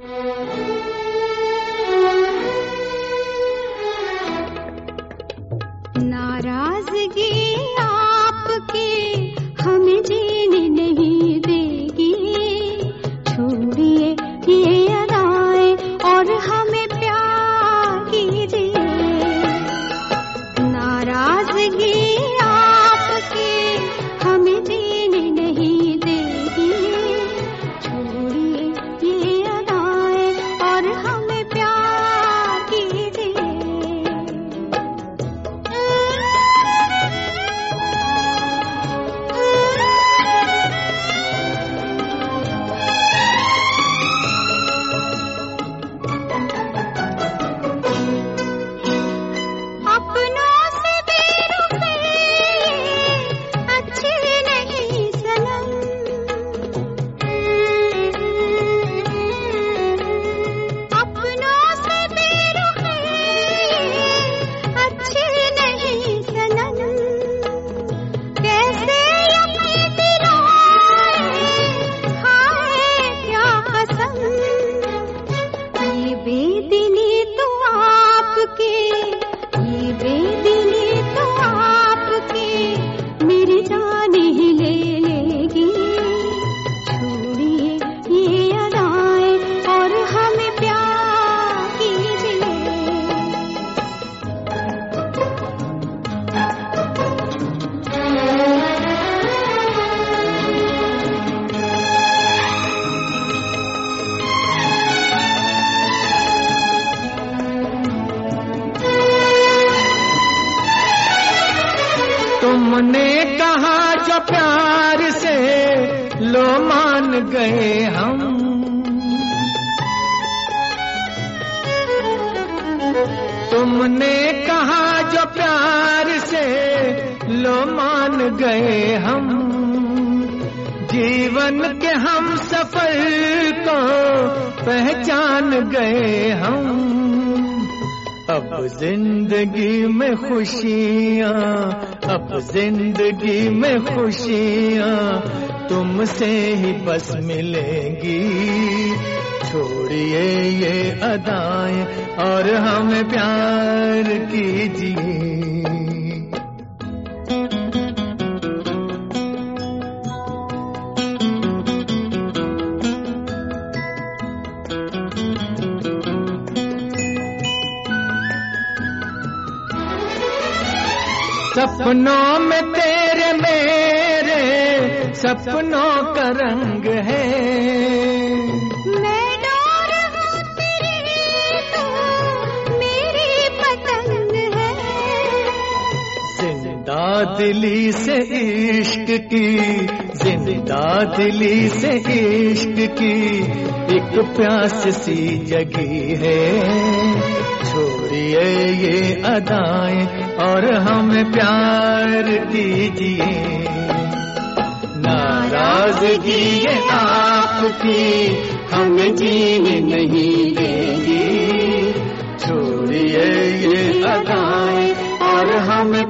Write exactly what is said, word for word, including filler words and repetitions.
नाराजगी आपकी हमें जीने नहीं देगी, छोड़िए ये अदाएं और हमें प्यार कीजिए। नाराजगी आपकी हमें जीने नहीं देगी, छोड़िए ये अदाएं और हमें प्यार कीजिए। तुमने कहा जो प्यार से लो मान गए हम, तुमने कहा जो प्यार से लो मान गए हम, जीवन के हम सफर को पहचान गए हम। अब जिंदगी में खुशियाँ, अब जिंदगी में खुशियाँ तुमसे ही बस मिलेंगी, छोड़िए ये अदाएं और हमें प्यार कीजिए। सपनों में तेरे मेरे सपनों का रंग है, मैं डोर हूँ तेरी तू मेरी पतंग है। जिंदा दिली से इश्क की, जिंदा दिली से इश्क की एक प्यास सी जगी है, छोड़िए ये अदाएं और हमें प्यार कीजिए। नाराजगी ये आपकी हमें जीने नहीं देगी, छोड़िए ये अदाएं और हमें